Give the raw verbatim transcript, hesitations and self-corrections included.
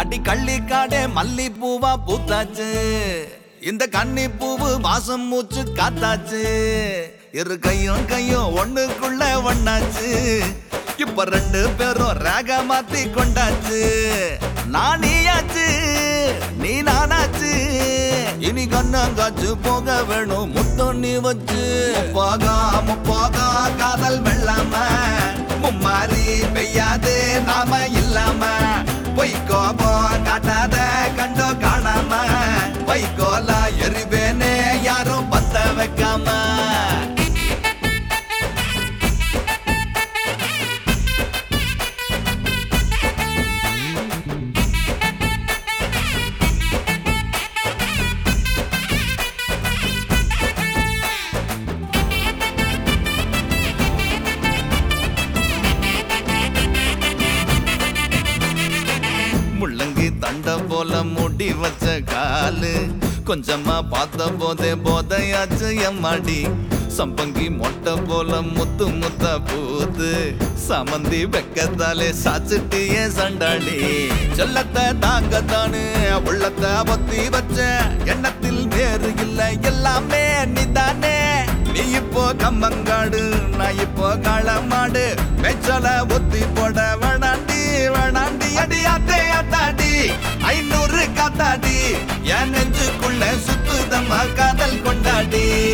அடி கள்ளிக்காடே மல்லி பூவா பூத்தாச்சு இந்த கன்னி பூவு வாசம் மூச்சு காத்தாச்சு இரு கையும் கையும் ஒண்ணுக்குள்ள ஒண்ணாச்சு இப்ப ரெண்டு பேரும் ரேக மாத்தி கொண்டாச்சு நான் நீயாச்சு நீ நானாச்சு இனி கண்ணங்காச்சு போக வேணும் முத்தம் நீ வச்சு போகா முப்போகா காதல் வெள்ளாம மும்மாரி பெய்யாது நாம இல்லாம பொய்க்கோபோ காட்டாத கண்டோ காணாம பொய்க்கோலா எரிவேனே யாரும் பத்த வைக்காம முள்ளங்கி தண்ட போல முடி வச்ச காலு கொஞ்சமா பார்த்த போதே போதையாச்சு எம்மாடி சம்பங்கி மொட்டை போல முத்து முத்த பூத்து சமந்தி வெக்கத்தாலே சாச்சிட்டியே சண்டாடி செல்லத்தை தாங்கத்தானு உள்ளத்தை பத்தி வச்ச எண்ணத்தில் வேறு இல்லை எல்லாமே நீதானே நீ இப்போ கம்மங்காடு நான் இப்போ களமாடு வெச்சல ஒத்தி போட வேணாண்டி வேணாண்டி அடியாத்தே அத்தாடி ஐநூறு காத்தாடி என் நெஞ்சுக்குள்ள சுத்துதம்மா காதல் கொண்டாடி